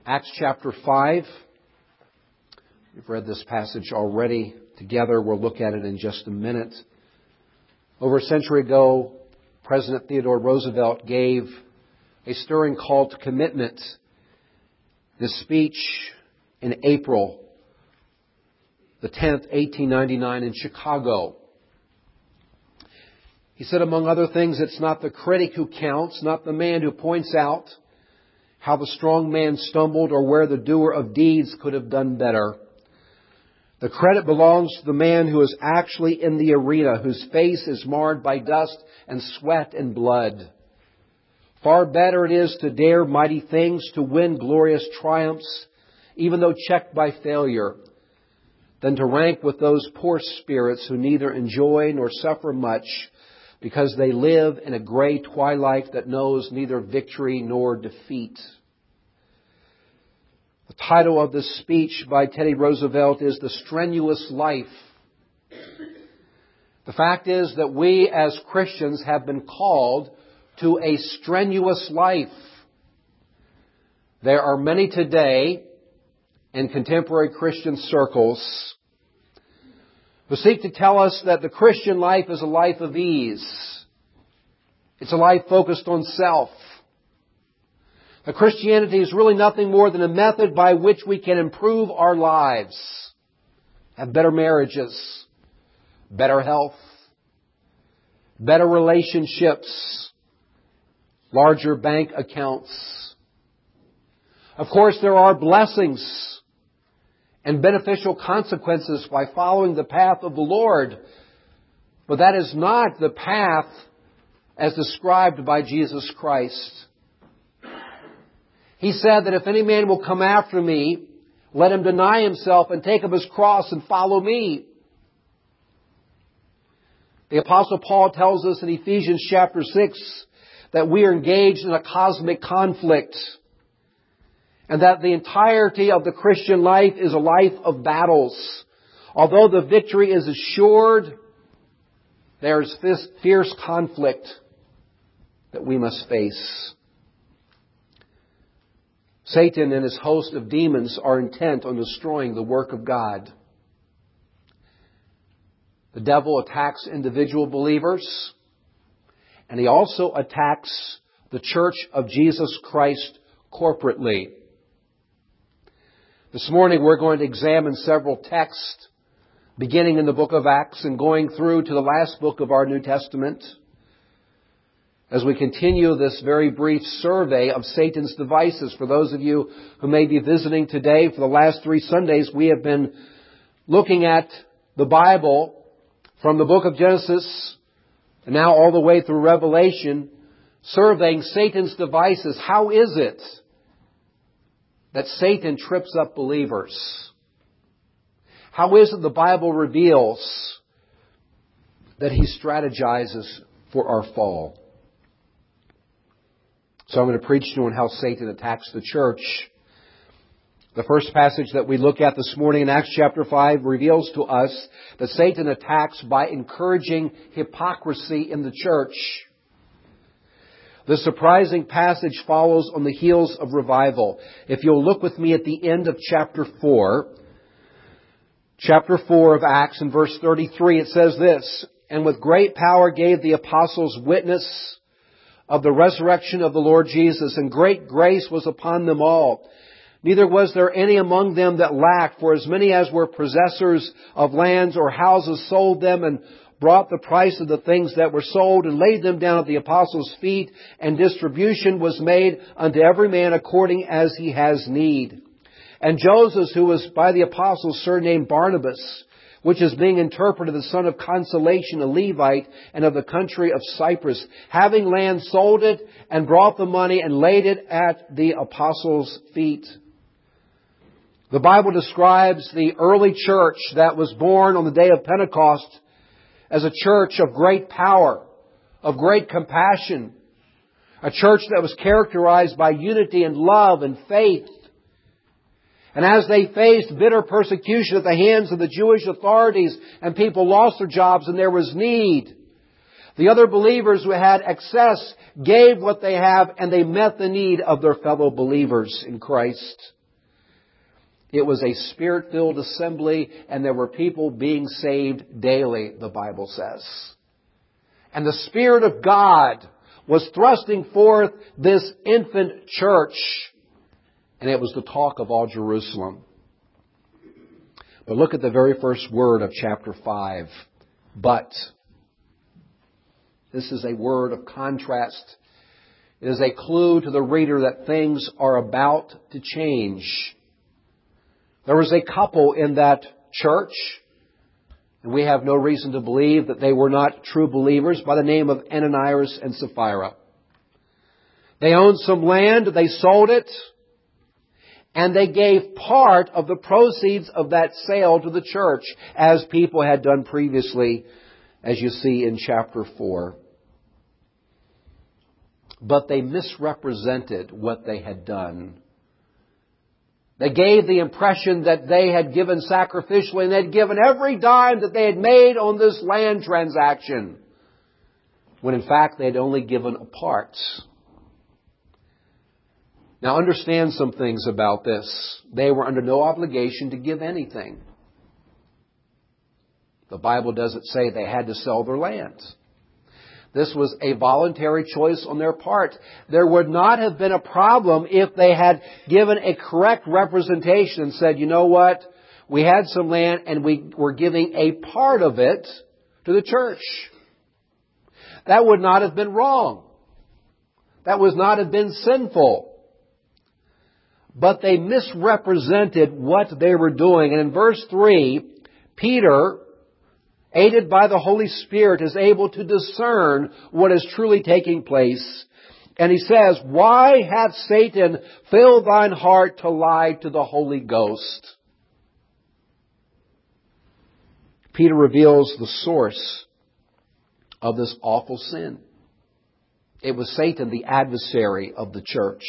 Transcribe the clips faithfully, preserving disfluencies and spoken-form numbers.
Acts chapter five. We've read this passage already together. We'll look at it in just a minute. Over a century ago, President Theodore Roosevelt gave a stirring call to commitment. This speech in April the tenth, eighteen ninety-nine in Chicago. He said, among other things, it's not the critic who counts, not the man who points out how the strong man stumbled or where the doer of deeds could have done better. The credit belongs to the man who is actually in the arena, whose face is marred by dust and sweat and blood. Far better it is to dare mighty things, to win glorious triumphs, even though checked by failure, than to rank with those poor spirits who neither enjoy nor suffer much, because they live in a gray twilight that knows neither victory nor defeat. The title of this speech by Teddy Roosevelt is The Strenuous Life. The fact is that we as Christians have been called to a strenuous life. There are many today in contemporary Christian circles who seek to tell us that the Christian life is a life of ease. It's a life focused on self. That Christianity is really nothing more than a method by which we can improve our lives, have better marriages, better health, better relationships, larger bank accounts. Of course, there are blessings and beneficial consequences by following the path of the Lord. But that is not the path as described by Jesus Christ. He said that if any man will come after me, let him deny himself and take up his cross and follow me. The Apostle Paul tells us in Ephesians chapter six that we are engaged in a cosmic conflict, and that the entirety of the Christian life is a life of battles. Although the victory is assured, there is fierce conflict that we must face. Satan and his host of demons are intent on destroying the work of God. The devil attacks individual believers, and he also attacks the church of Jesus Christ corporately. This morning we're going to examine several texts, beginning in the book of Acts and going through to the last book of our New Testament, as we continue this very brief survey of Satan's devices. For those of you who may be visiting today, for the last three Sundays, we have been looking at the Bible from the book of Genesis and now all the way through Revelation, surveying Satan's devices. How is it that Satan trips up believers? How is it the Bible reveals that he strategizes for our fall? So I'm going to preach to you on how Satan attacks the church. The first passage that we look at this morning in Acts chapter five reveals to us that Satan attacks by encouraging hypocrisy in the church. The surprising passage follows on the heels of revival. If you'll look with me at the end of chapter four, chapter four of Acts in verse thirty-three, it says this, "And with great power gave the apostles witness of the resurrection of the Lord Jesus, and great grace was upon them all. Neither was there any among them that lacked, for as many as were possessors of lands or houses sold them and brought the price of the things that were sold and laid them down at the apostles' feet, and distribution was made unto every man according as he has need. And Joseph, who was by the apostles surnamed Barnabas, which is being interpreted the son of consolation, a Levite, and of the country of Cyprus, having land, sold it, and brought the money, and laid it at the apostles' feet." The Bible describes the early church that was born on the day of Pentecost as a church of great power, of great compassion, a church that was characterized by unity and love and faith. And as they faced bitter persecution at the hands of the Jewish authorities and people lost their jobs and there was need, The other believers who had excess gave what they have, and they met the need of their fellow believers in Christ. It was a Spirit-filled assembly, and there were people being saved daily, the Bible says. And the Spirit of God was thrusting forth this infant church, and it was the talk of all Jerusalem. But look at the very first word of chapter five. But. This is a word of contrast. It is a clue to the reader that things are about to change. There was a couple in that church, and we have no reason to believe that they were not true believers, by the name of Ananias and Sapphira. They owned some land, they sold it, and they gave part of the proceeds of that sale to the church, as people had done previously, as you see in chapter four. But they misrepresented what they had done. They gave the impression that they had given sacrificially, and they had given every dime that they had made on this land transaction, when in fact they had only given a part. Now understand some things about this. They were under no obligation to give anything. The Bible doesn't say they had to sell their land. This was a voluntary choice on their part. There would not have been a problem if they had given a correct representation and said, you know what, we had some land and we were giving a part of it to the church. That would not have been wrong. That would not have been sinful. But they misrepresented what they were doing. And in verse three, Peter, aided by the Holy Spirit, is able to discern what is truly taking place. And he says, why hath Satan filled thine heart to lie to the Holy Ghost? Peter reveals the source of this awful sin. It was Satan, the adversary of the church.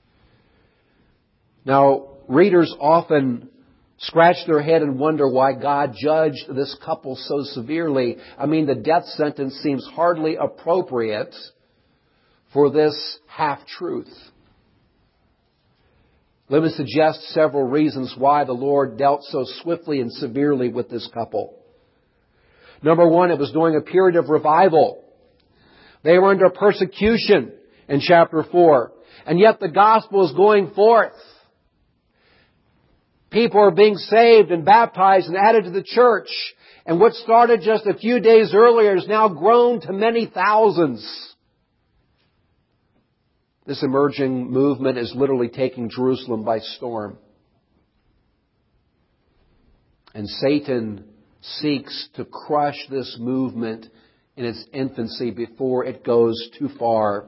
Now, readers often scratch their head and wonder why God judged this couple so severely. I mean, the death sentence seems hardly appropriate for this half-truth. Let me suggest several reasons why the Lord dealt so swiftly and severely with this couple. Number one, it was during a period of revival. They were under persecution in chapter four. And yet the gospel is going forth. People are being saved and baptized and added to the church. And what started just a few days earlier has now grown to many thousands. This emerging movement is literally taking Jerusalem by storm. And Satan seeks to crush this movement in its infancy before it goes too far.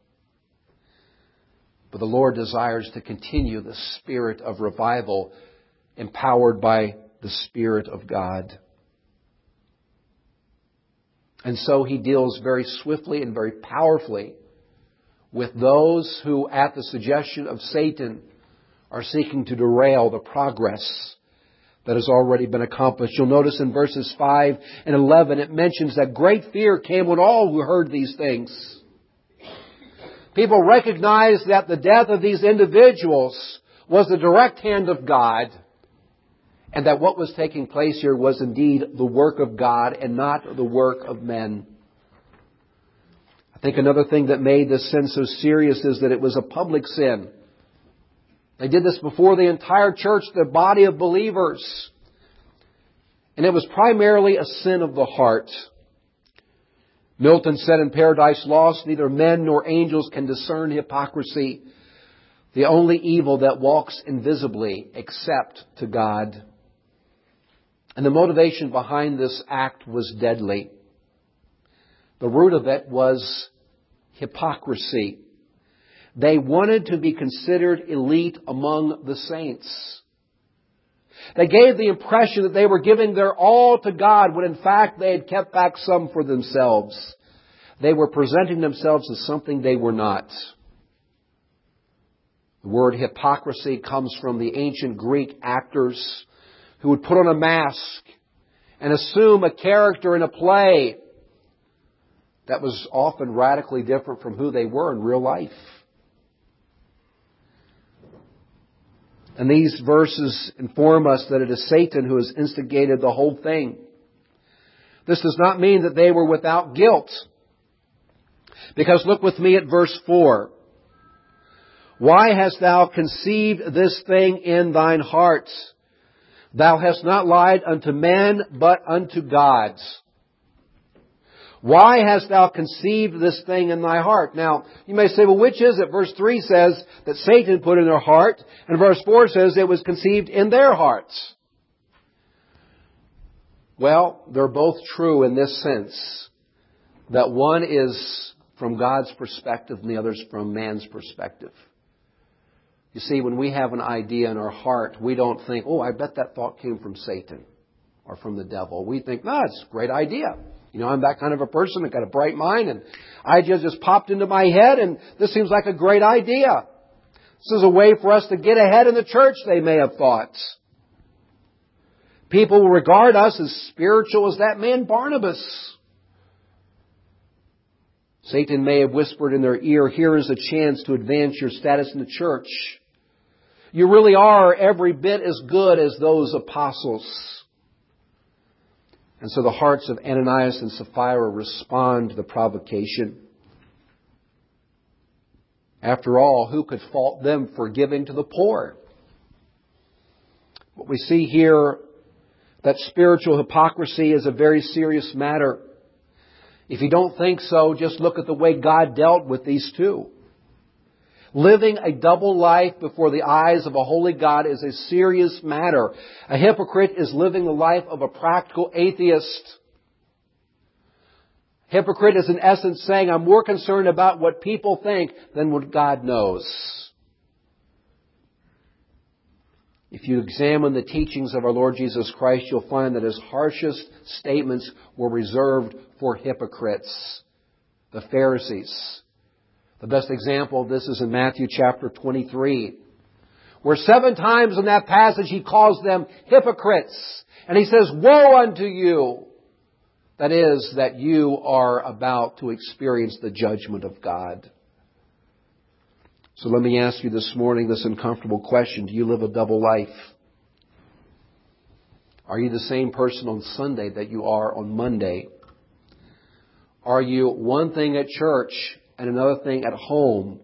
But the Lord desires to continue the spirit of revival, empowered by the Spirit of God. And so He deals very swiftly and very powerfully with those who, at the suggestion of Satan, are seeking to derail the progress that has already been accomplished. You'll notice in verses five and eleven, it mentions that great fear came on all who heard these things. People recognized that the death of these individuals was the direct hand of God, and that what was taking place here was indeed the work of God and not the work of men. I think another thing that made this sin so serious is that it was a public sin. They did this before the entire church, the body of believers. And it was primarily a sin of the heart. Milton said in Paradise Lost, neither men nor angels can discern hypocrisy, the only evil that walks invisibly except to God. And the motivation behind this act was deadly. The root of it was hypocrisy. They wanted to be considered elite among the saints. They gave the impression that they were giving their all to God when in fact they had kept back some for themselves. They were presenting themselves as something they were not. The word hypocrisy comes from the ancient Greek actors who would put on a mask and assume a character in a play that was often radically different from who they were in real life. And these verses inform us that it is Satan who has instigated the whole thing. This does not mean that they were without guilt. Because look with me at verse four. Why hast thou conceived this thing in thine heart? Thou hast not lied unto men, but unto God. Why hast thou conceived this thing in thy heart? Now, you may say, well, which is it? Verse three says that Satan put in their heart, and verse four says it was conceived in their hearts. Well, they're both true in this sense, that one is from God's perspective and the other is from man's perspective. You see, when we have an idea in our heart, we don't think, oh, I bet that thought came from Satan or from the devil. We think, no, it's a great idea. You know, I'm that kind of a person. I've got a bright mind, and idea just popped into my head, and this seems like a great idea. This is a way for us to get ahead in the church, they may have thought. People will regard us as spiritual as that man Barnabas. Satan may have whispered in their ear, here is a chance to advance your status in the church. You really are every bit as good as those apostles. And so the hearts of Ananias and Sapphira respond to the provocation. After all, who could fault them for giving to the poor? What we see here, that spiritual hypocrisy is a very serious matter. If you don't think so, just look at the way God dealt with these two. Living a double life before the eyes of a holy God is a serious matter. A hypocrite is living the life of a practical atheist. Hypocrite is in essence saying, I'm more concerned about what people think than what God knows. If you examine the teachings of our Lord Jesus Christ, you'll find that His harshest statements were reserved for hypocrites, the Pharisees. The best example of this is in Matthew chapter twenty-three, where seven times in that passage He calls them hypocrites. And He says, woe unto you! That is, that you are about to experience the judgment of God. So let me ask you this morning this uncomfortable question. Do you live a double life? Are you the same person on Sunday that you are on Monday? Are you one thing at church and another thing at home?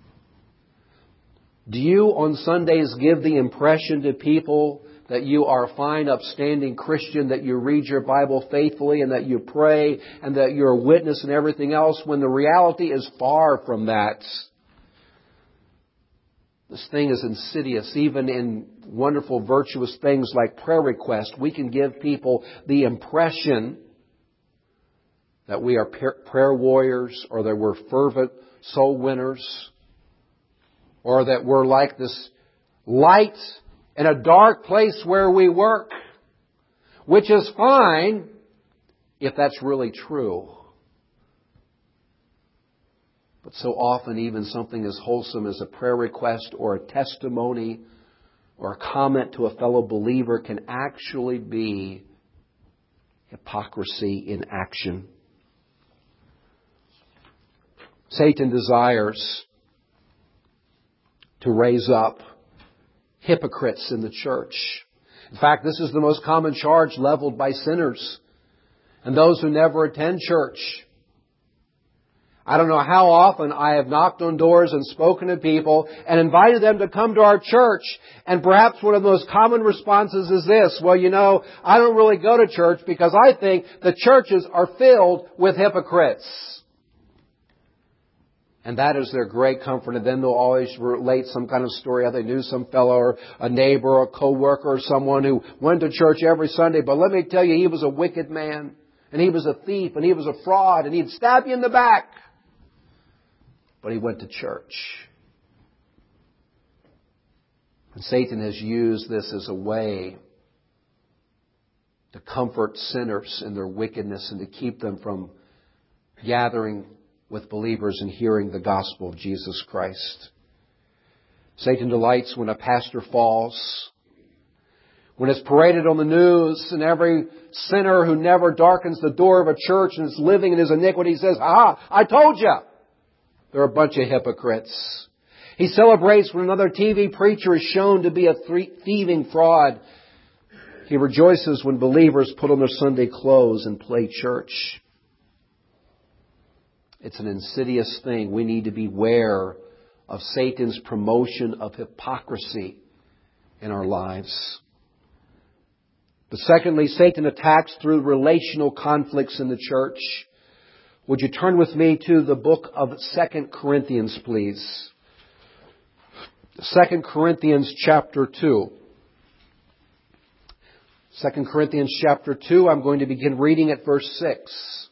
Do you on Sundays give the impression to people that you are a fine, upstanding Christian, that you read your Bible faithfully and that you pray and that you're a witness and everything else, when the reality is far from that? This thing is insidious. Even in wonderful, virtuous things like prayer requests, we can give people the impression that we are prayer warriors, or that we're fervent soul winners, or that we're like this light in a dark place where we work, which is fine if that's really true. But so often even something as wholesome as a prayer request or a testimony or a comment to a fellow believer can actually be hypocrisy in action. Satan desires to raise up hypocrites in the church. In fact, this is the most common charge leveled by sinners and those who never attend church. I don't know how often I have knocked on doors and spoken to people and invited them to come to our church. And perhaps one of the most common responses is this: well, you know, I don't really go to church because I think the churches are filled with hypocrites. And that is their great comfort. And then they'll always relate some kind of story how they knew some fellow or a neighbor or a co-worker or someone who went to church every Sunday. But let me tell you, he was a wicked man. And he was a thief. And he was a fraud. And he'd stab you in the back. But he went to church. And Satan has used this as a way to comfort sinners in their wickedness and to keep them from gathering with believers and hearing the gospel of Jesus Christ. Satan delights when a pastor falls, when it's paraded on the news and every sinner who never darkens the door of a church and is living in his iniquity says, "Ah, I told you." They're a bunch of hypocrites. He celebrates when another T V preacher is shown to be a thieving fraud. He rejoices when believers put on their Sunday clothes and play church. It's an insidious thing. We need to beware of Satan's promotion of hypocrisy in our lives. But secondly, Satan attacks through relational conflicts in the church. Would you turn with me to the book of Second Corinthians, please? Second Corinthians chapter two. Second Corinthians chapter two, I'm going to begin reading at verse six.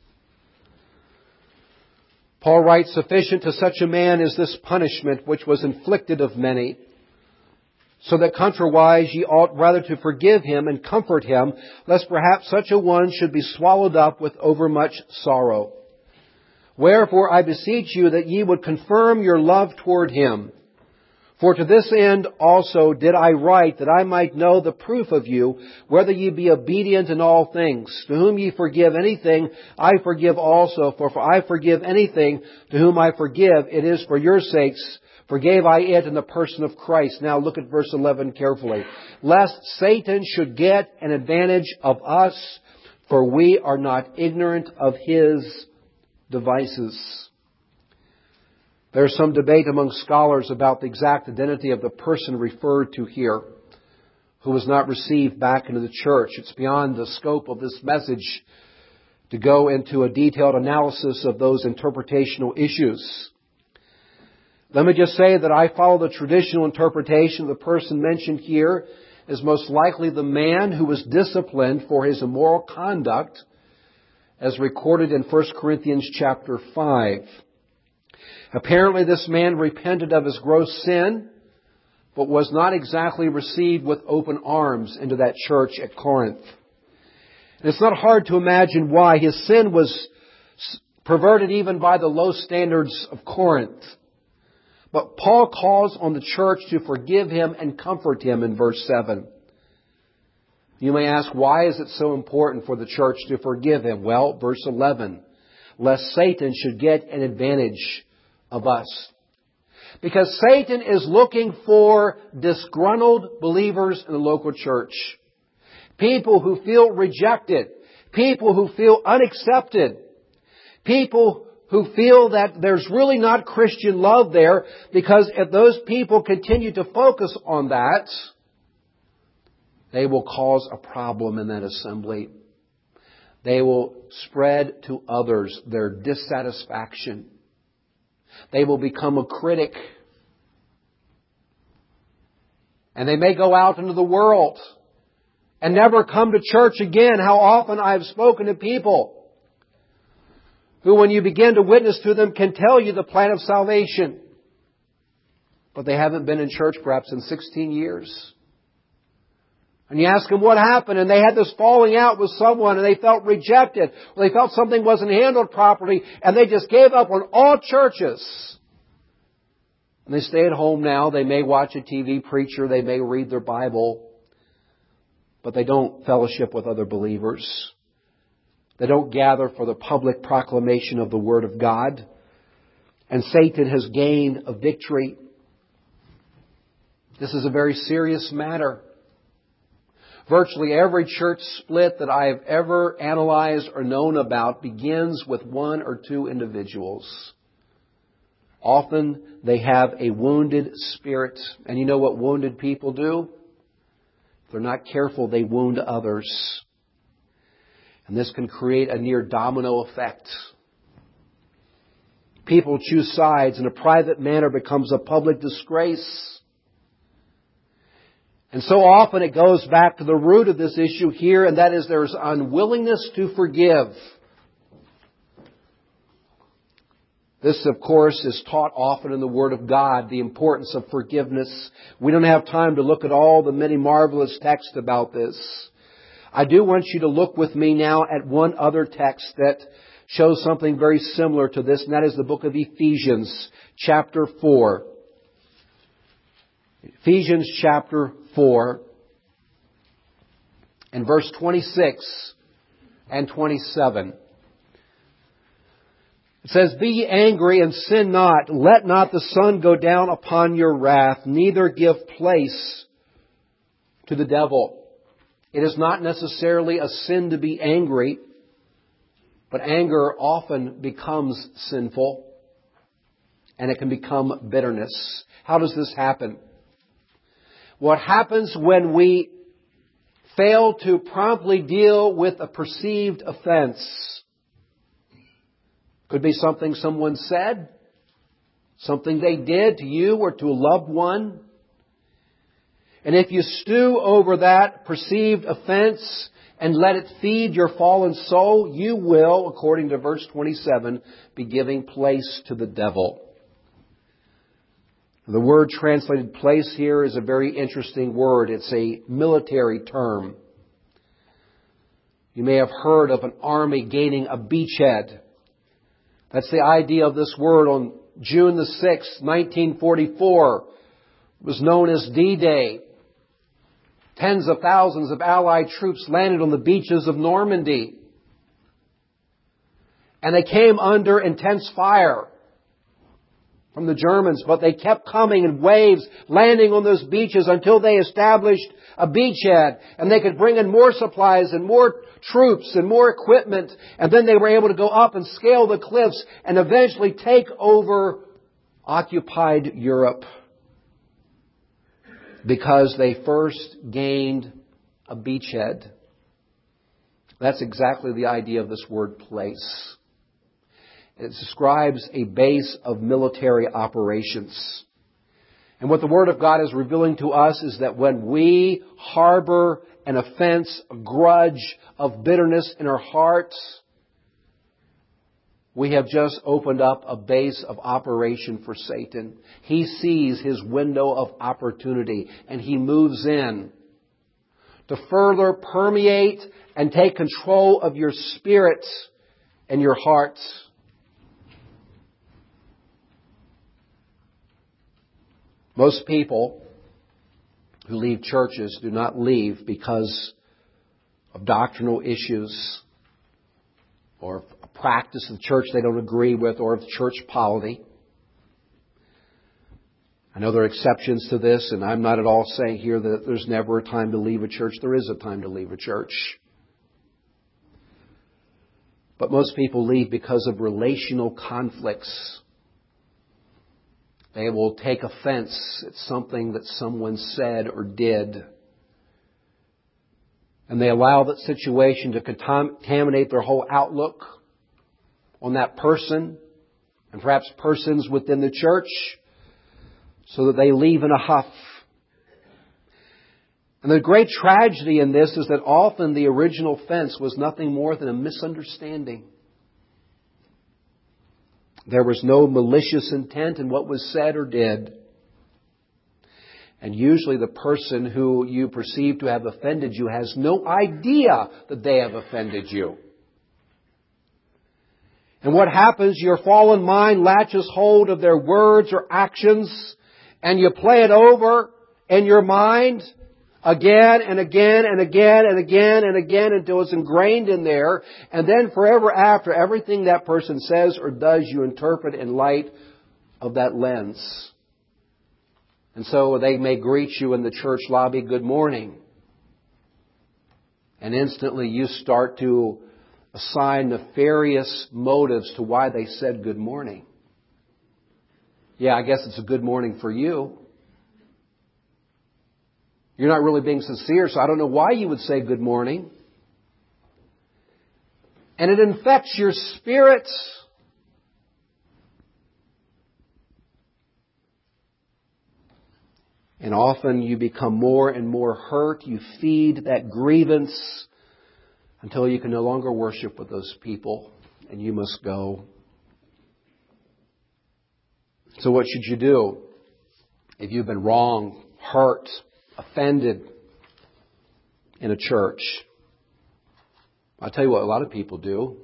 Paul writes, "Sufficient to such a man is this punishment which was inflicted of many, so that contrariwise ye ought rather to forgive him and comfort him, lest perhaps such a one should be swallowed up with overmuch sorrow. Wherefore I beseech you that ye would confirm your love toward him. For to this end also did I write, that I might know the proof of you, whether ye be obedient in all things. To whom ye forgive anything, I forgive also. For if I forgive anything, to whom I forgive, it is for your sakes. Forgave I it in the person of Christ." Now look at verse eleven carefully. "Lest Satan should get an advantage of us, for we are not ignorant of his devices." There's some debate among scholars about the exact identity of the person referred to here, who was not received back into the church. It's beyond the scope of this message to go into a detailed analysis of those interpretational issues. Let me just say that I follow the traditional interpretation. The person mentioned here is most likely the man who was disciplined for his immoral conduct, as recorded in First Corinthians chapter five. Apparently this man repented of his gross sin, but was not exactly received with open arms into that church at Corinth. And it's not hard to imagine why. His sin was perverted even by the low standards of Corinth. But Paul calls on the church to forgive him and comfort him in verse seven. You may ask, why is it so important for the church to forgive him? Well, verse eleven, "Lest Satan should get an advantage of us." Because Satan is looking for disgruntled believers in the local church. People who feel rejected. People who feel unaccepted. People who feel that there's really not Christian love there, because if those people continue to focus on that, they will cause a problem in that assembly. They will spread to others their dissatisfaction. They will become a critic. And they may go out into the world and never come to church again. How often I have spoken to people who, when you begin to witness to them, can tell you the plan of salvation, but they haven't been in church perhaps in sixteen years. And you ask them what happened, and they had this falling out with someone, and they felt rejected, or they felt something wasn't handled properly, and they just gave up on all churches. And they stay at home now. They may watch a T V preacher. They may read their Bible. But they don't fellowship with other believers. They don't gather for the public proclamation of the Word of God. And Satan has gained a victory. This is a very serious matter. Virtually every church split that I have ever analyzed or known about begins with one or two individuals. Often they have a wounded spirit. And you know what wounded people do? If they're not careful, they wound others. And this can create a near domino effect. People choose sides, and a private matter becomes a public disgrace. And so often it goes back to the root of this issue here, and that is there's unwillingness to forgive. This, of course, is taught often in the Word of God, the importance of forgiveness. We don't have time to look at all the many marvelous texts about this. I do want you to look with me now at one other text that shows something very similar to this, and that is the book of Ephesians, chapter four. Ephesians chapter four. in verse twenty-six and twenty-seven. It says, "Be ye angry and sin not. Let not the sun go down upon your wrath, neither give place to the devil." It is not necessarily a sin to be angry, but anger often becomes sinful, and it can become bitterness. How does this happen? What happens when we fail to promptly deal with a perceived offense? Could be something someone said, something they did to you or to a loved one. And if you stew over that perceived offense and let it feed your fallen soul, you will, according to verse twenty-seven, be giving place to the devil. The word translated place here is a very interesting word. It's a military term. You may have heard of an army gaining a beachhead. That's the idea of this word. On June the sixth, nineteen forty-four, it was known as D-Day. Tens of thousands of Allied troops landed on the beaches of Normandy. And they came under intense fire from the Germans, but they kept coming in waves, landing on those beaches until they established a beachhead. And they could bring in more supplies and more troops and more equipment. And then they were able to go up and scale the cliffs and eventually take over occupied Europe, because they first gained a beachhead. That's exactly the idea of this word place. It describes a base of military operations. And what the Word of God is revealing to us is that when we harbor an offense, a grudge of bitterness in our hearts, we have just opened up a base of operation for Satan. He sees his window of opportunity and he moves in to further permeate and take control of your spirits and your hearts. Most people who leave churches do not leave because of doctrinal issues or a practice of the church they don't agree with, or of church polity. I know there are exceptions to this, and I'm not at all saying here that there's never a time to leave a church. There is a time to leave a church. But most people leave because of relational conflicts. They will take offense at something that someone said or did. And they allow that situation to contaminate their whole outlook on that person and perhaps persons within the church, so that they leave in a huff. And the great tragedy in this is that often the original offense was nothing more than a misunderstanding. There was no malicious intent in what was said or did. And usually the person who you perceive to have offended you has no idea that they have offended you. And what happens, your fallen mind latches hold of their words or actions, and you play it over in your mind again and again and again and again and again until it's ingrained in there. And then forever after, everything that person says or does, you interpret in light of that lens. And so they may greet you in the church lobby, "Good morning." And instantly you start to assign nefarious motives to why they said good morning. Yeah, I guess it's a good morning for you. You're not really being sincere, so I don't know why you would say good morning. And it infects your spirits. And often you become more and more hurt. You feed that grievance until you can no longer worship with those people and you must go. So what should you do if you've been wrong, hurt, offended in a church? I'll tell you what a lot of people do.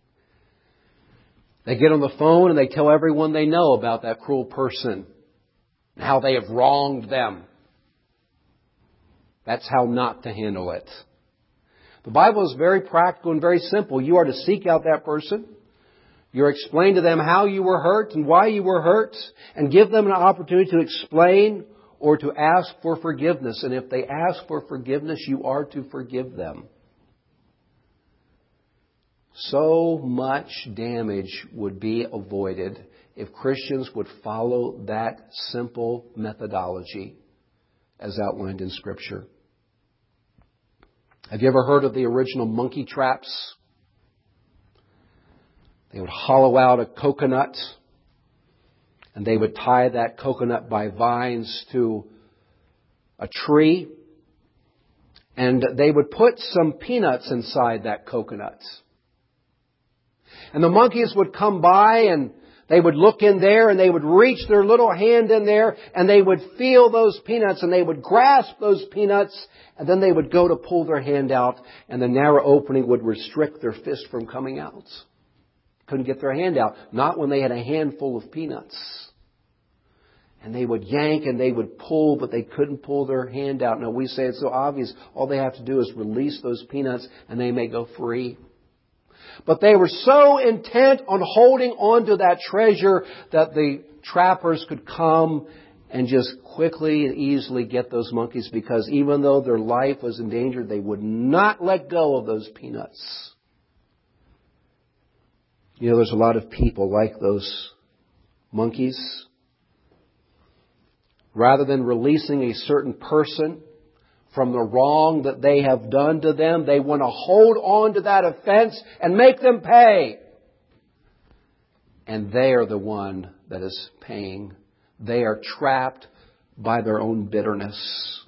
They get on the phone and they tell everyone they know about that cruel person and how they have wronged them. That's how not to handle it. The Bible is very practical and very simple. You are to seek out that person. You're to explain to them how you were hurt and why you were hurt, and give them an opportunity to explain or to ask for forgiveness. And if they ask for forgiveness, you are to forgive them. So much damage would be avoided if Christians would follow that simple methodology as outlined in Scripture. Have you ever heard of the original monkey traps? They would hollow out a coconut, and they would tie that coconut by vines to a tree, and they would put some peanuts inside that coconut. And the monkeys would come by, and they would look in there, and they would reach their little hand in there, and they would feel those peanuts, and they would grasp those peanuts, and then they would go to pull their hand out, and the narrow opening would restrict their fist from coming out. Couldn't get their hand out. Not when they had a handful of peanuts. And they would yank and they would pull, but they couldn't pull their hand out. Now we say it's so obvious. All they have to do is release those peanuts and they may go free. But they were so intent on holding on to that treasure that the trappers could come and just quickly and easily get those monkeys, because even though their life was in danger, they would not let go of those peanuts. You know, there's a lot of people like those monkeys. Rather than releasing a certain person from the wrong that they have done to them, they want to hold on to that offense and make them pay. And they are the one that is paying. They are trapped by their own bitterness.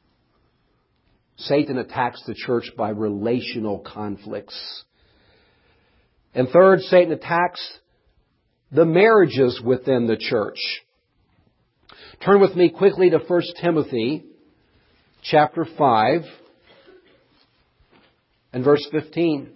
Satan attacks the church by relational conflicts. And third, Satan attacks the marriages within the church. Turn with me quickly to First Timothy chapter five and verse fifteen.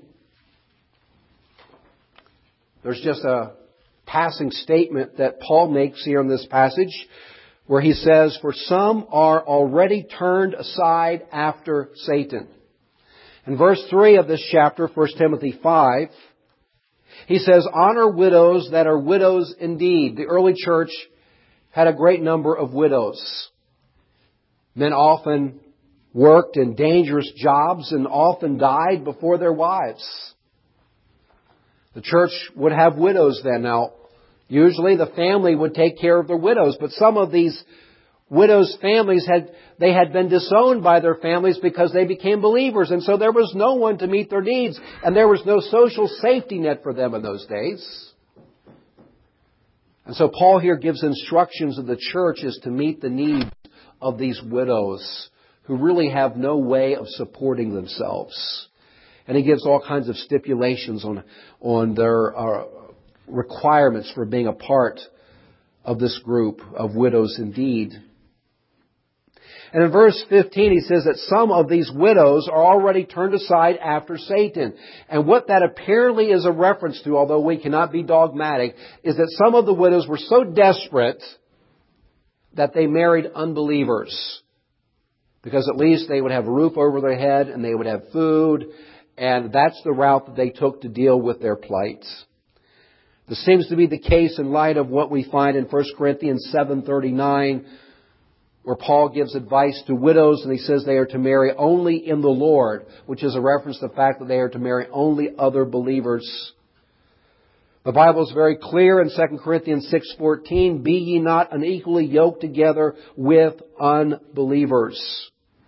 There's just a passing statement that Paul makes here in this passage where he says, "For some are already turned aside after Satan." In verse three of this chapter, First Timothy five, he says, "Honor widows that are widows indeed." The early church had a great number of widows. Men often worked in dangerous jobs and often died before their wives. The church would have widows then. Now, usually the family would take care of their widows, but some of these widows' families had, they had been disowned by their families because they became believers, and so there was no one to meet their needs, and there was no social safety net for them in those days. And so Paul here gives instructions of the church is to meet the needs of these widows who really have no way of supporting themselves. And he gives all kinds of stipulations on, on their uh, requirements for being a part of this group of widows indeed. And in verse fifteen, he says that some of these widows are already turned aside after Satan. And what that apparently is a reference to, although we cannot be dogmatic, is that some of the widows were so desperate that they married unbelievers. Because at least they would have a roof over their head and they would have food. And that's the route that they took to deal with their plight. This seems to be the case in light of what we find in First Corinthians seven thirty-nine, where Paul gives advice to widows, and he says they are to marry only in the Lord, which is a reference to the fact that they are to marry only other believers. The Bible is very clear in Second Corinthians six fourteen, "Be ye not unequally yoked together with unbelievers."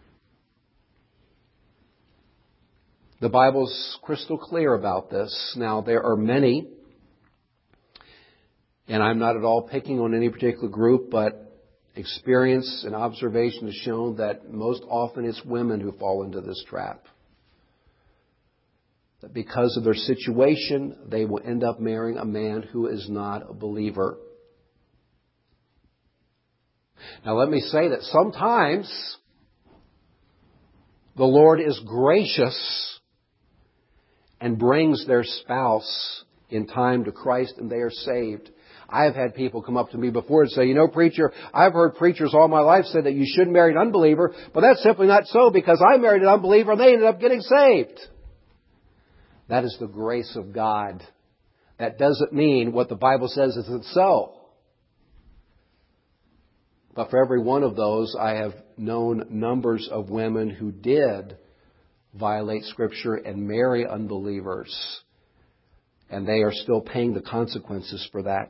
The Bible's crystal clear about this. Now, there are many, and I'm not at all picking on any particular group, but experience and observation has shown that most often it's women who fall into this trap. That because of their situation, they will end up marrying a man who is not a believer. Now let me say that sometimes the Lord is gracious and brings their spouse in time to Christ and they are saved. I've had people come up to me before and say, you know, preacher, I've heard preachers all my life say that you shouldn't marry an unbeliever, but that's simply not so because I married an unbeliever and they ended up getting saved. That is the grace of God. That doesn't mean what the Bible says isn't so. But for every one of those, I have known numbers of women who did violate Scripture and marry unbelievers. And they are still paying the consequences for that.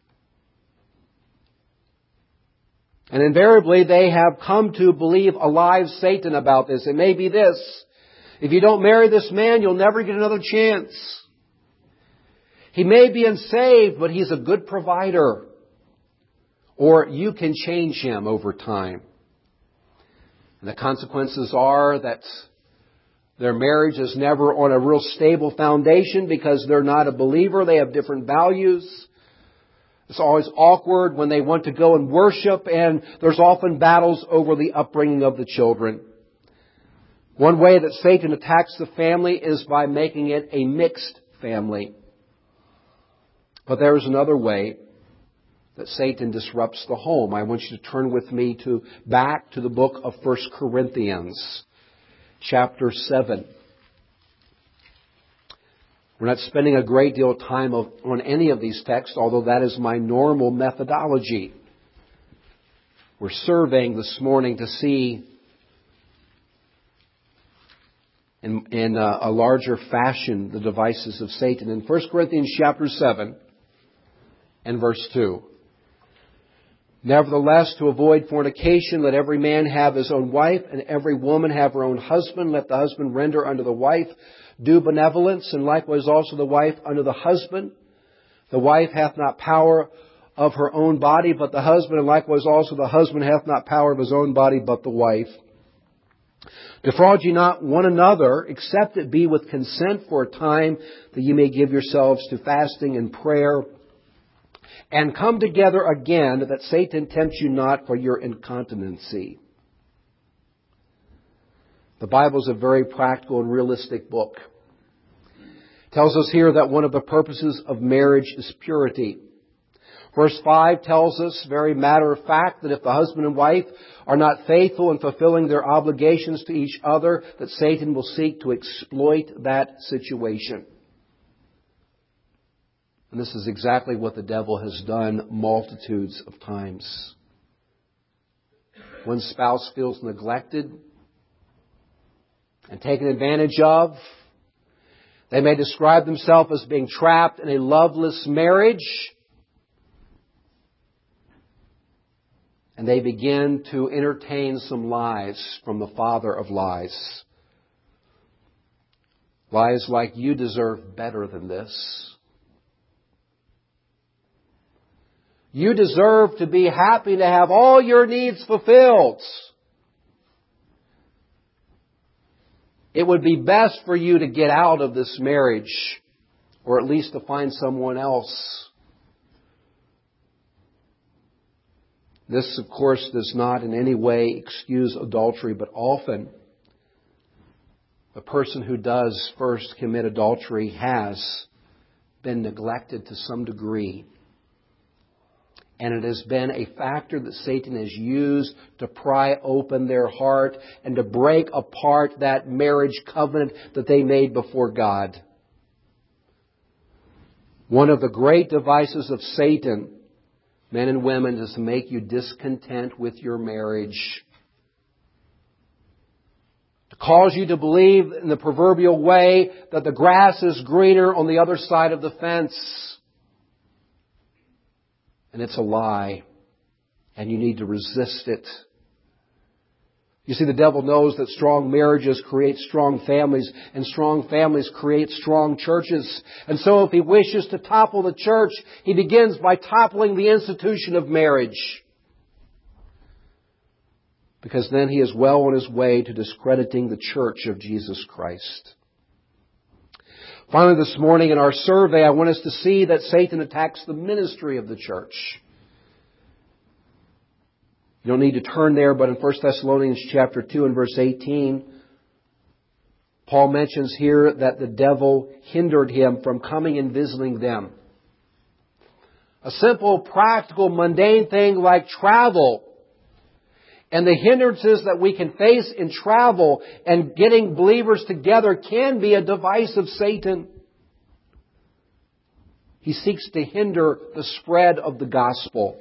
And invariably, they have come to believe a lie of Satan about this. It may be this: if you don't marry this man, you'll never get another chance. He may be unsaved, but he's a good provider. Or you can change him over time. And the consequences are that their marriage is never on a real stable foundation because they're not a believer. They have different values. It's always awkward when they want to go and worship, and there's often battles over the upbringing of the children. One way that Satan attacks the family is by making it a mixed family. But there is another way that Satan disrupts the home. I want you to turn with me to back to the book of First Corinthians, chapter seven. We're not spending a great deal of time of, on any of these texts, although that is my normal methodology. We're surveying this morning to see in, in a, a larger fashion the devices of Satan. In First Corinthians chapter seven and verse two. Nevertheless, to avoid fornication, let every man have his own wife, and every woman have her own husband. Let the husband render unto the wife due benevolence, and likewise also the wife unto the husband. The wife hath not power of her own body, but the husband, and likewise also the husband hath not power of his own body, but the wife. Defraud ye not one another, except it be with consent for a time, that ye may give yourselves to fasting and prayer, and come together again, that Satan tempt you not for your incontinency. The Bible is a very practical and realistic book. It tells us here that one of the purposes of marriage is purity. Verse five tells us, very matter of fact, that if the husband and wife are not faithful in fulfilling their obligations to each other, that Satan will seek to exploit that situation. And this is exactly what the devil has done multitudes of times. One spouse feels neglected and taken advantage of. They may describe themselves as being trapped in a loveless marriage. And they begin to entertain some lies from the father of lies. Lies like, you deserve better than this. You deserve to be happy, to have all your needs fulfilled. It would be best for you to get out of this marriage, or at least to find someone else. This, of course, does not in any way excuse adultery, but often the person who does first commit adultery has been neglected to some degree. And it has been a factor that Satan has used to pry open their heart and to break apart that marriage covenant that they made before God. One of the great devices of Satan, men and women, is to make you discontent with your marriage. To cause you to believe in the proverbial way that the grass is greener on the other side of the fence. And it's a lie. And you need to resist it. You see, the devil knows that strong marriages create strong families, and strong families create strong churches. And so if he wishes to topple the church, he begins by toppling the institution of marriage. Because then he is well on his way to discrediting the church of Jesus Christ. Finally, this morning in our survey, I want us to see that Satan attacks the ministry of the church. You don't need to turn there, but in First Thessalonians chapter two and verse eighteen, Paul mentions here that the devil hindered him from coming and visiting them. A simple, practical, mundane thing like travel. And the hindrances that we can face in travel and getting believers together can be a device of Satan. He seeks to hinder the spread of the gospel.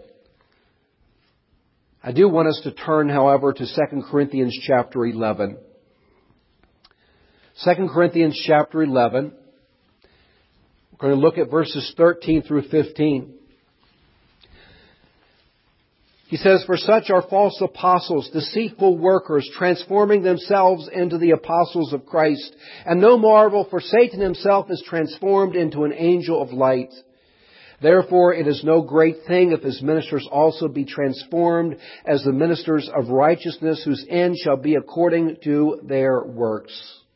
I do want us to turn, however, to Second Corinthians chapter eleven. Second Corinthians chapter eleven. We're going to look at verses thirteen through fifteen. He says, "For such are false apostles, deceitful workers, transforming themselves into the apostles of Christ. And no marvel, for Satan himself is transformed into an angel of light. Therefore it is no great thing if his ministers also be transformed as the ministers of righteousness, whose end shall be according to their works."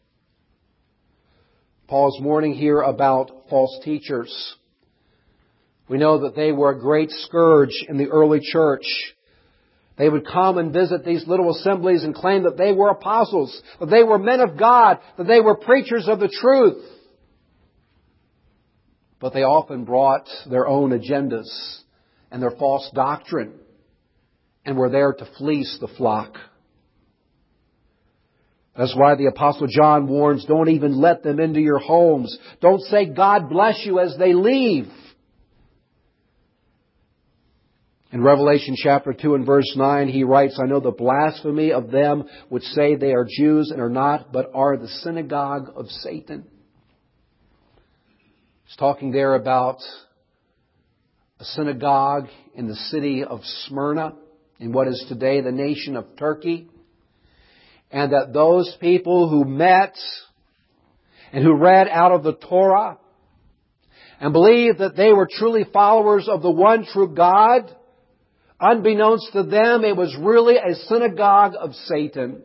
Paul's warning here about false teachers. We know that they were a great scourge in the early church. They would come and visit these little assemblies and claim that they were apostles, that they were men of God, that they were preachers of the truth. But they often brought their own agendas and their false doctrine and were there to fleece the flock. That's why the Apostle John warns, don't even let them into your homes. Don't say God bless you as they leave. In Revelation chapter two and verse nine, he writes, "I know the blasphemy of them which say they are Jews and are not, but are the synagogue of Satan." He's talking there about a synagogue in the city of Smyrna, in what is today the nation of Turkey. And that those people who met and who read out of the Torah and believed that they were truly followers of the one true God, unbeknownst to them, it was really a synagogue of Satan.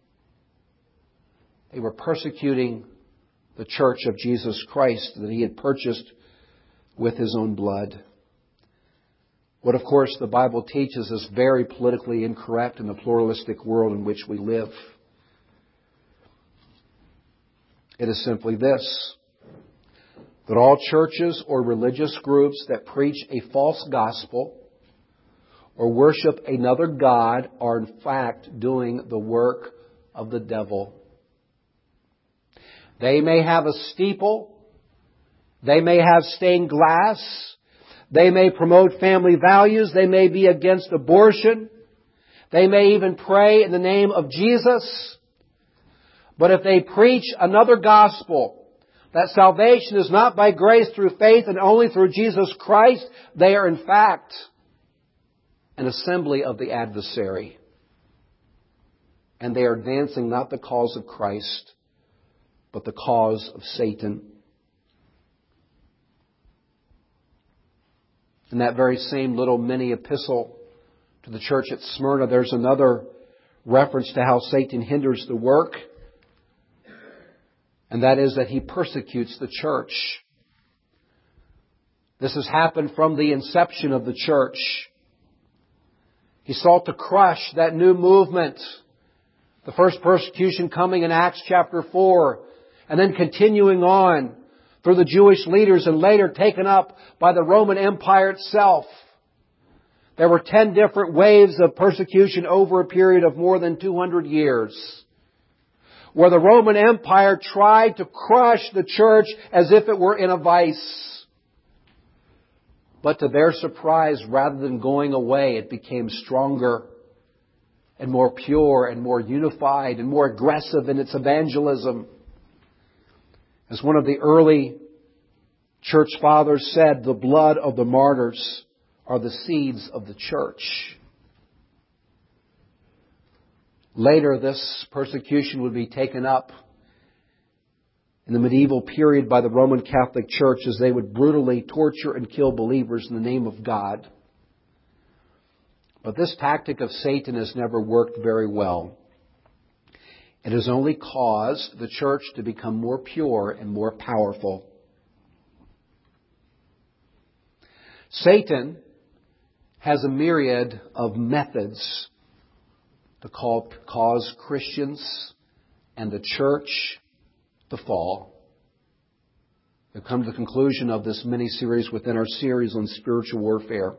They were persecuting the church of Jesus Christ that He had purchased with His own blood. What, of course, the Bible teaches is very politically incorrect in the pluralistic world in which we live. It is simply this: that all churches or religious groups that preach a false gospel or worship another god are in fact doing the work of the devil. They may have a steeple. They may have stained glass. They may promote family values. They may be against abortion. They may even pray in the name of Jesus. But if they preach another gospel, that salvation is not by grace through faith and only through Jesus Christ, they are in fact an assembly of the adversary. And they are advancing not the cause of Christ, but the cause of Satan. In that very same little mini epistle to the church at Smyrna, there's another reference to how Satan hinders the work. And that is that he persecutes the church. This has happened from the inception of the church. He sought to crush that new movement. The first persecution coming in Acts chapter four. And then continuing on through the Jewish leaders and later taken up by the Roman Empire itself. There were ten different waves of persecution over a period of more than two hundred years, where the Roman Empire tried to crush the church as if it were in a vice. But to their surprise, rather than going away, it became stronger and more pure and more unified and more aggressive in its evangelism. As one of the early church fathers said, the blood of the martyrs are the seeds of the church. Later, this persecution would be taken up in the medieval period by the Roman Catholic Church as they would brutally torture and kill believers in the name of God. But this tactic of Satan has never worked very well. It has only caused the church to become more pure and more powerful. Satan has a myriad of methods to call, cause Christians and the church to fall. We've come to the conclusion of this mini-series within our series on spiritual warfare.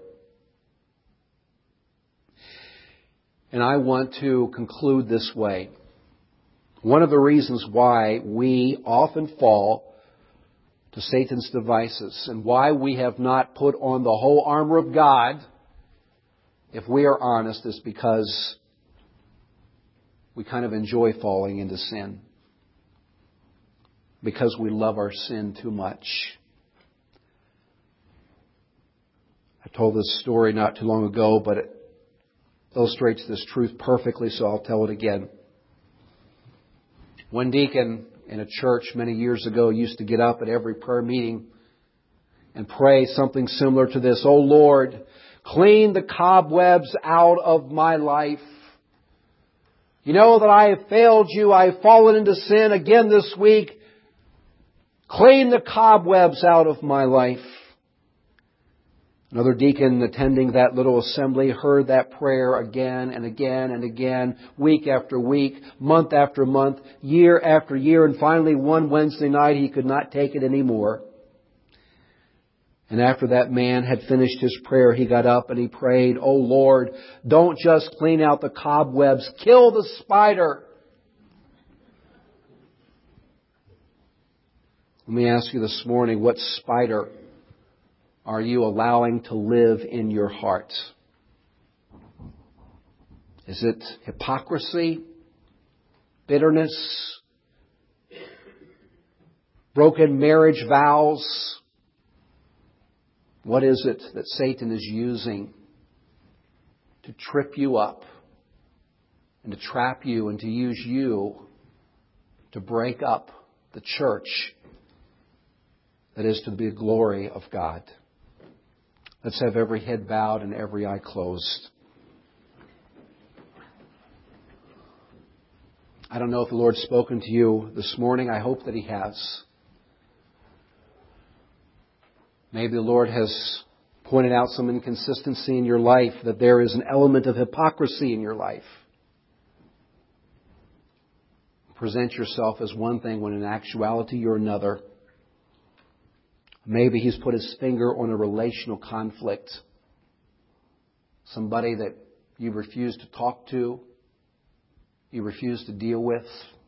And I want to conclude this way. One of the reasons why we often fall to Satan's devices and why we have not put on the whole armor of God, if we are honest, is because we kind of enjoy falling into sin. Because we love our sin too much. I told this story not too long ago, but it illustrates this truth perfectly, so I'll tell it again. One deacon in a church many years ago used to get up at every prayer meeting and pray something similar to this. "Oh Lord, clean the cobwebs out of my life. You know that I have failed you. I have fallen into sin again this week. Clean the cobwebs out of my life." Another deacon attending that little assembly heard that prayer again and again and again, week after week, month after month, year after year, and finally one Wednesday night he could not take it anymore. And after that man had finished his prayer, he got up and he prayed, "Oh Lord, don't just clean out the cobwebs, kill the spider." Let me ask you this morning, what spider are you allowing to live in your heart? Is it hypocrisy, bitterness, broken marriage vows? What is it that Satan is using to trip you up and to trap you and to use you to break up the church that is to the glory of God? Let's have every head bowed and every eye closed. I don't know if the Lord's spoken to you this morning. I hope that He has. Maybe the Lord has pointed out some inconsistency in your life, that there is an element of hypocrisy in your life. Present yourself as one thing when in actuality you're another. Maybe He's put His finger on a relational conflict. Somebody that you refuse to talk to, you refuse to deal with,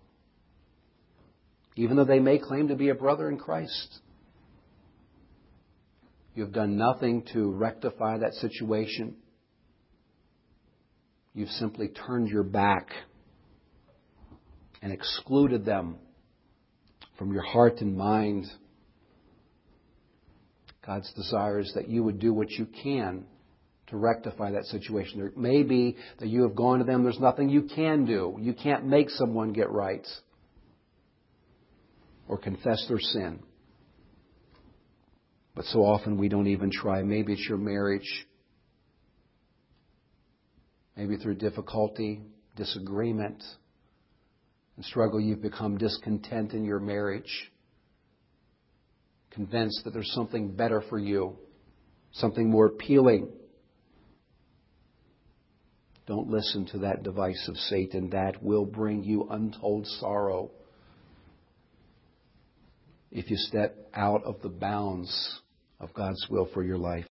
even though they may claim to be a brother in Christ. You have done nothing to rectify that situation. You've simply turned your back and excluded them from your heart and mind. God's desire is that you would do what you can to rectify that situation. There may be that you have gone to them, there's nothing you can do. You can't make someone get right or confess their sin. But so often we don't even try. Maybe it's your marriage. Maybe through difficulty, disagreement, and struggle you've become discontent in your marriage. Convinced that there's something better for you, something more appealing. Don't listen to that device of Satan. That will bring you untold sorrow if you step out of the bounds of God's will for your life.